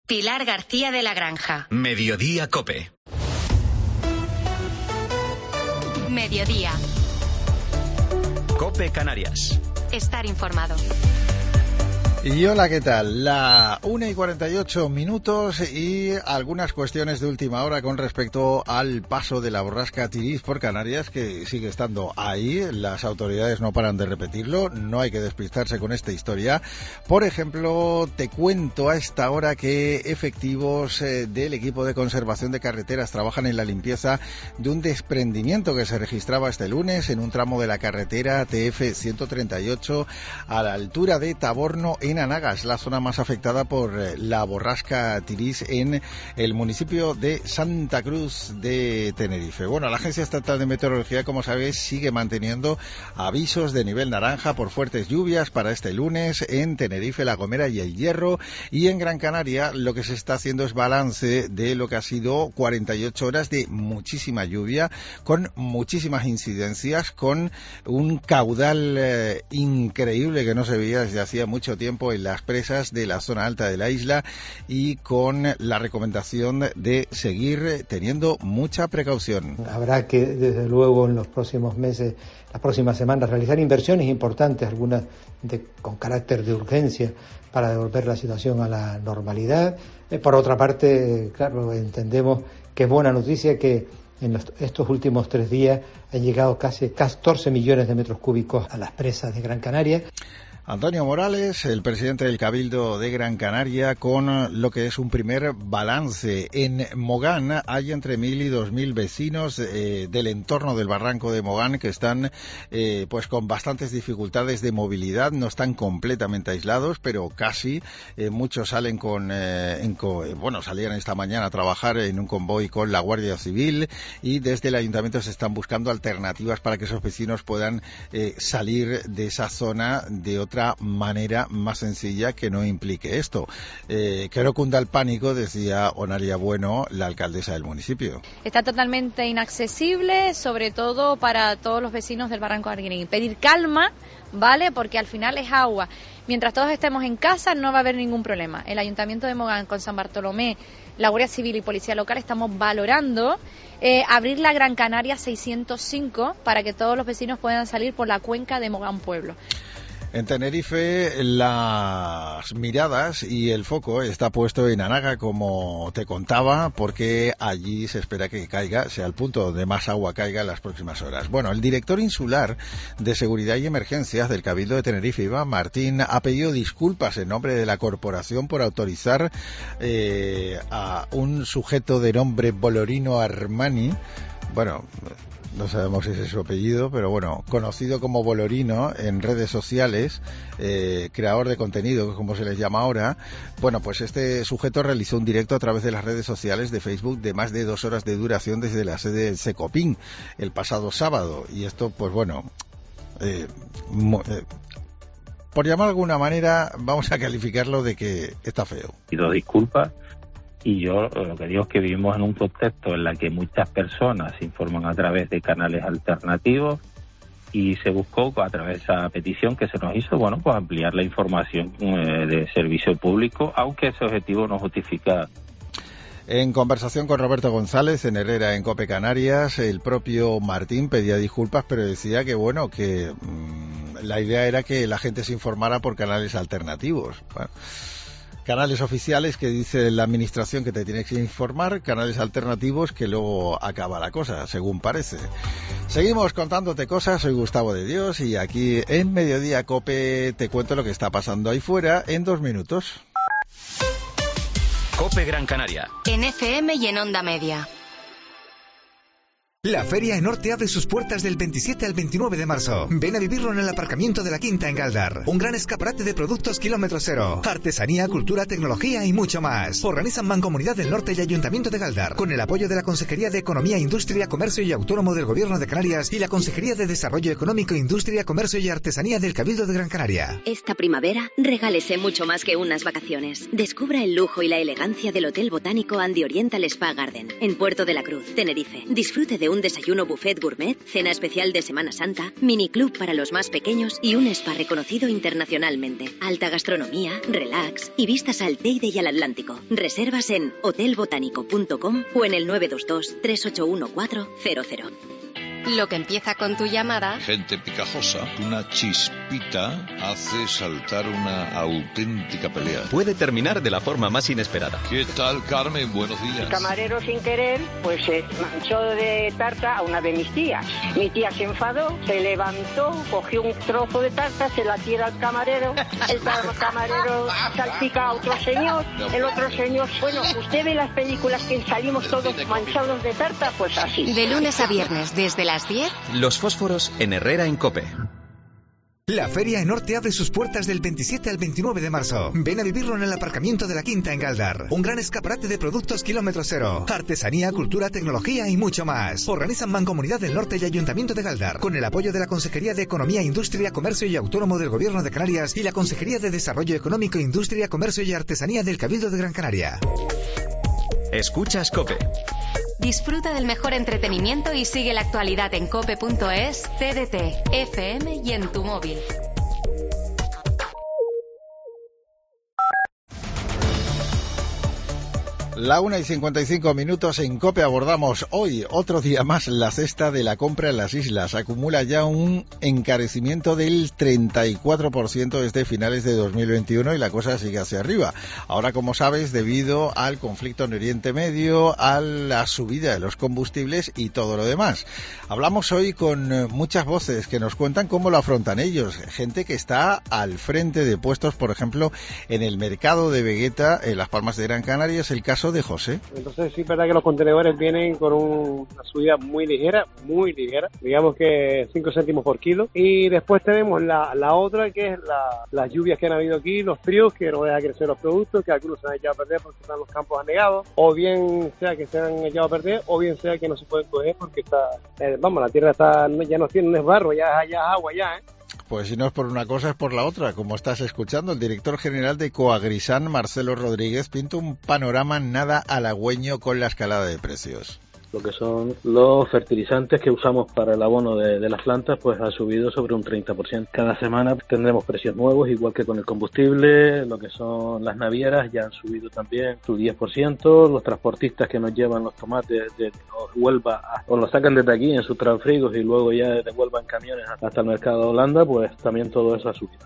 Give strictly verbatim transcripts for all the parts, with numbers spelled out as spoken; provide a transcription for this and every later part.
Pilar García de la Granja. Mediodía COPE. Mediodía. COPE Canarias. Estar informado. Y hola, ¿qué tal? La una y cuarenta y ocho minutos y algunas cuestiones de última hora con respecto al paso de la borrasca Tiriz por Canarias, que sigue estando ahí. Las autoridades no paran de repetirlo, no hay que despistarse con esta historia. Por ejemplo, te cuento a esta hora que efectivos eh, del equipo de conservación de carreteras trabajan en la limpieza de un desprendimiento que se registraba este lunes en un tramo de la carretera T F ciento treinta y ocho a la altura de Taborno, en Anagas, la zona más afectada por la borrasca Tiriz en el municipio de Santa Cruz de Tenerife. Bueno, la Agencia Estatal de Meteorología, como sabéis, sigue manteniendo avisos de nivel naranja por fuertes lluvias para este lunes en Tenerife, La Gomera y El Hierro. Y en Gran Canaria lo que se está haciendo es balance de lo que ha sido cuarenta y ocho horas de muchísima lluvia, con muchísimas incidencias, con un caudal eh, increíble que no se veía desde hacía mucho tiempo en las presas de la zona alta de la isla, y con la recomendación de seguir teniendo mucha precaución. Habrá que, desde luego, en los próximos meses, las próximas semanas, realizar inversiones importantes, algunas de, con carácter de urgencia, para devolver la situación a la normalidad. Eh, por otra parte, claro, entendemos que es buena noticia que en los, estos últimos tres días han llegado casi catorce millones de metros cúbicos a las presas de Gran Canaria. Antonio Morales, el presidente del Cabildo de Gran Canaria, con lo que es un primer balance. En Mogán hay entre mil y dos mil vecinos eh, del entorno del barranco de Mogán que están eh, pues con bastantes dificultades de movilidad. No están completamente aislados, pero casi. Eh, muchos salen con, eh, en co bueno, salían esta mañana a trabajar en un convoy con la Guardia Civil, y desde el Ayuntamiento se están buscando alternativas para que esos vecinos puedan eh, salir de esa zona de otra manera más sencilla que no implique esto. Eh, que no cunda el pánico, decía Onalia Bueno, la alcaldesa del municipio. Está totalmente inaccesible, sobre todo para todos los vecinos del Barranco de Arguineguín. Pedir calma, ¿vale? Porque al final es agua. Mientras todos estemos en casa no va a haber ningún problema. El Ayuntamiento de Mogán, con San Bartolomé, la Guardia Civil y Policía Local, estamos valorando eh, abrir la Gran Canaria seiscientos cinco para que todos los vecinos puedan salir por la cuenca de Mogán Pueblo. En Tenerife las miradas y el foco está puesto en Anaga, como te contaba, porque allí se espera que caiga, sea el punto donde más agua caiga en las próximas horas. Bueno, el director insular de Seguridad y Emergencias del Cabildo de Tenerife, Iván Martín, ha pedido disculpas en nombre de la corporación por autorizar eh, a un sujeto de nombre Bolorino Armani, bueno, no sabemos si ese es su apellido, pero bueno, conocido como Bolorino en redes sociales, eh, creador de contenido, como se les llama ahora. Bueno, pues este sujeto realizó un directo a través de las redes sociales de Facebook de más de dos horas de duración desde la sede del Secopin el pasado sábado. Y esto, pues bueno, eh, eh, por llamar de alguna manera, vamos a calificarlo de que está feo. Pido disculpas. Y yo lo que digo es que vivimos en un contexto en el que muchas personas se informan a través de canales alternativos, y se buscó a través de esa petición que se nos hizo, bueno, pues ampliar la información eh, de servicio público, aunque ese objetivo no justifica. En conversación con Roberto González en Herrera, en COPE Canarias, el propio Martín pedía disculpas, pero decía que bueno, que mmm, la idea era que la gente se informara por canales alternativos. Bueno, canales oficiales que dice la administración que te tienes que informar, canales alternativos que luego acaba la cosa, según parece. Seguimos contándote cosas, soy Gustavo de Dios y aquí en Mediodía COPE te cuento lo que está pasando ahí fuera en dos minutos. COPE Gran Canaria. En F M y en Onda Media. La Feria Enorte abre sus puertas del veintisiete al veintinueve de marzo. Ven a vivirlo en el aparcamiento de la Quinta en Galdar. Un gran escaparate de productos kilómetro cero, artesanía, cultura, tecnología y mucho más. Organizan Mancomunidad del Norte y Ayuntamiento de Galdar, con el apoyo de la Consejería de Economía, Industria, Comercio y Autónomo del Gobierno de Canarias y la Consejería de Desarrollo Económico, Industria, Comercio y Artesanía del Cabildo de Gran Canaria. Esta primavera, regálese mucho más que unas vacaciones. Descubra el lujo y la elegancia del Hotel Botánico and Oriental Spa Garden, en Puerto de la Cruz, Tenerife. Disfrute de un desayuno buffet gourmet, cena especial de Semana Santa, miniclub para los más pequeños y un spa reconocido internacionalmente. Alta gastronomía, relax y vistas al Teide y al Atlántico. Reservas en hotel botánico punto com o en el nueve dos dos, tres ocho uno cuatro cero cero. Lo que empieza con tu llamada. Gente picajosa, una chispita hace saltar una auténtica pelea. Puede terminar de la forma más inesperada. ¿Qué tal, Carmen? Buenos días. El camarero, sin querer, pues se manchó de tarta a una de mis tías. Mi tía se enfadó, se levantó, cogió un trozo de tarta, se la tira al camarero. El camarero salpica a otro señor. El otro señor, bueno, usted ve las películas que salimos todos manchados de tarta, pues así. De lunes a viernes, desde las diez. Los fósforos en Herrera en COPE. La Feria Enorte abre sus puertas del veintisiete al veintinueve de marzo. Ven a vivirlo en el aparcamiento de la Quinta en Galdar. Un gran escaparate de productos kilómetro cero. Artesanía, cultura, tecnología y mucho más. Organizan Mancomunidad del Norte y Ayuntamiento de Galdar, con el apoyo de la Consejería de Economía, Industria, Comercio y Autónomo del Gobierno de Canarias y la Consejería de Desarrollo Económico, Industria, Comercio y Artesanía del Cabildo de Gran Canaria. Escuchas COPE. Disfruta del mejor entretenimiento y sigue la actualidad en cope punto es, T D T, F M y en tu móvil. La una y cincuenta y cinco minutos en COPE abordamos hoy otro día más la cesta de la compra en las islas. Acumula ya un encarecimiento del treinta y cuatro por ciento desde finales de dos mil veintiuno y la cosa sigue hacia arriba. Ahora, como sabes, debido al conflicto en Oriente Medio, a la subida de los combustibles y todo lo demás. Hablamos hoy con muchas voces que nos cuentan cómo lo afrontan ellos. Gente que está al frente de puestos, por ejemplo, en el mercado de Vegueta, en Las Palmas de Gran Canaria, es el caso de José. Entonces sí es verdad que los contenedores vienen con un, una subida muy ligera, muy ligera, digamos que cinco céntimos por kilo, y después tenemos la, la otra que es la, las lluvias que han habido aquí, los fríos que no dejan crecer los productos, que algunos se han echado a perder porque están los campos anegados, o bien sea que se han echado a perder, o bien sea que no se pueden coger porque está, eh, vamos, la tierra está ya no tiene, no es barro, ya, ya es agua ya, ¿eh? Pues si no es por una cosa es por la otra. Como estás escuchando, el director general de Coagrisan, Marcelo Rodríguez, pinta un panorama nada halagüeño con la escalada de precios. Lo que son los fertilizantes que usamos para el abono de, de las plantas, pues ha subido sobre un treinta por ciento. Cada semana tendremos precios nuevos, igual que con el combustible. Lo que son las navieras ya han subido también su diez por ciento. Los transportistas que nos llevan los tomates de Huelva, a, o los sacan desde aquí en sus transfrigos y luego ya desde Huelva en camiones hasta el mercado de Holanda, pues también todo eso ha subido.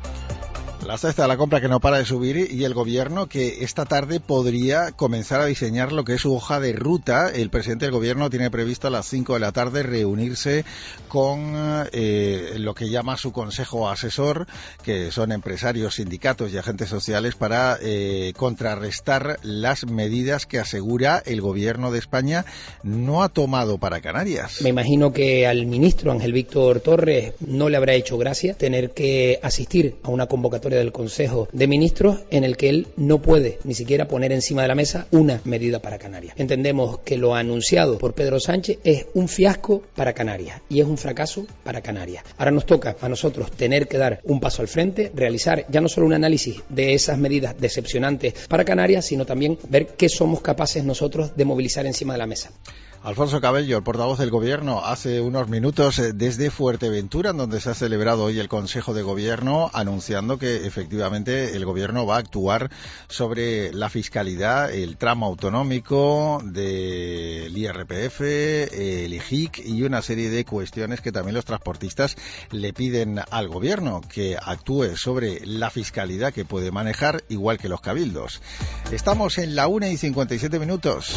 La cesta de la compra que no para de subir y el gobierno que esta tarde podría comenzar a diseñar lo que es su hoja de ruta. El presidente del gobierno tiene previsto a las cinco de la tarde reunirse con eh, lo que llama su consejo asesor, que son empresarios, sindicatos y agentes sociales, para eh, contrarrestar las medidas que asegura el gobierno de España no ha tomado para Canarias. Me imagino que al ministro Ángel Víctor Torres no le habrá hecho gracia tener que asistir a una convocatoria del Consejo de Ministros en el que él no puede ni siquiera poner encima de la mesa una medida para Canarias. Entendemos que lo anunciado por Pedro Sánchez es un fiasco para Canarias y es un fracaso para Canarias. Ahora nos toca a nosotros tener que dar un paso al frente, realizar ya no solo un análisis de esas medidas decepcionantes para Canarias, sino también ver qué somos capaces nosotros de movilizar encima de la mesa. Alfonso Cabello, el portavoz del Gobierno, hace unos minutos desde Fuerteventura, en donde se ha celebrado hoy el Consejo de Gobierno, anunciando que efectivamente el Gobierno va a actuar sobre la fiscalidad, el tramo autonómico del I R P F, el I G I C y una serie de cuestiones que también los transportistas le piden al Gobierno, que actúe sobre la fiscalidad que puede manejar, igual que los cabildos. Estamos en la una y cincuenta y siete minutos.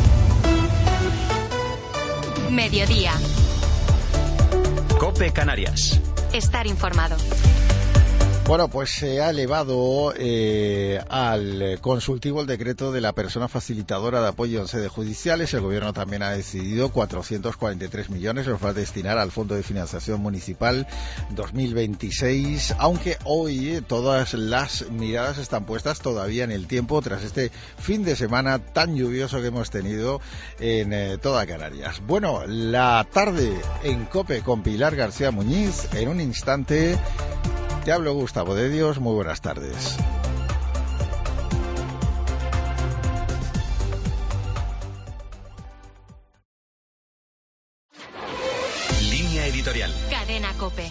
Mediodía. COPE Canarias. Estar informado. Bueno, pues se ha elevado eh, al consultivo el decreto de la persona facilitadora de apoyo en sedes judiciales. El Gobierno también ha decidido cuatrocientos cuarenta y tres millones los va a destinar al Fondo de Financiación Municipal dos mil veintiséis, aunque hoy eh, todas las miradas están puestas todavía en el tiempo tras este fin de semana tan lluvioso que hemos tenido en eh, toda Canarias. Bueno, la tarde en COPE con Pilar García Muñiz. En un instante te hablo, Gustavo de Dios. Muy buenas tardes. editorial. Cadena COPE.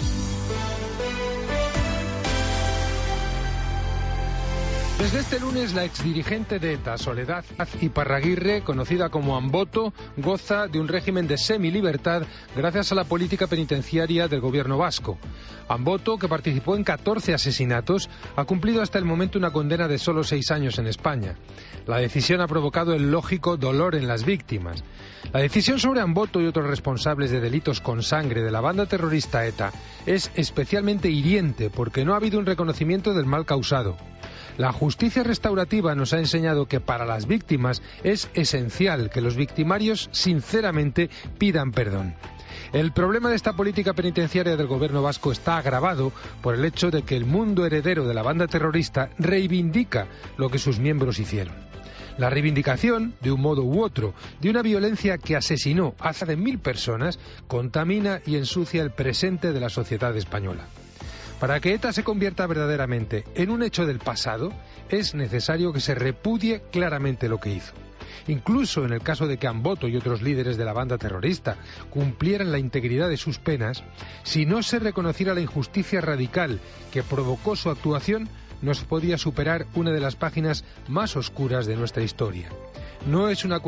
Desde este lunes, la exdirigente de ETA, Soledad Iparraguirre, conocida como Amboto, goza de un régimen de semilibertad gracias a la política penitenciaria del gobierno vasco. Amboto, que participó en catorce asesinatos, ha cumplido hasta el momento una condena de solo seis años en España. La decisión ha provocado el lógico dolor en las víctimas. La decisión sobre Amboto y otros responsables de delitos con sangre de la banda terrorista ETA es especialmente hiriente porque no ha habido un reconocimiento del mal causado. La justicia restaurativa nos ha enseñado que para las víctimas es esencial que los victimarios sinceramente pidan perdón. El problema de esta política penitenciaria del gobierno vasco está agravado por el hecho de que el mundo heredero de la banda terrorista reivindica lo que sus miembros hicieron. La reivindicación, de un modo u otro, de una violencia que asesinó a más de mil personas, contamina y ensucia el presente de la sociedad española. Para que ETA se convierta verdaderamente en un hecho del pasado, es necesario que se repudie claramente lo que hizo. Incluso en el caso de que Amboto y otros líderes de la banda terrorista cumplieran la integridad de sus penas, si no se reconociera la injusticia radical que provocó su actuación, no se podía superar una de las páginas más oscuras de nuestra historia. No es una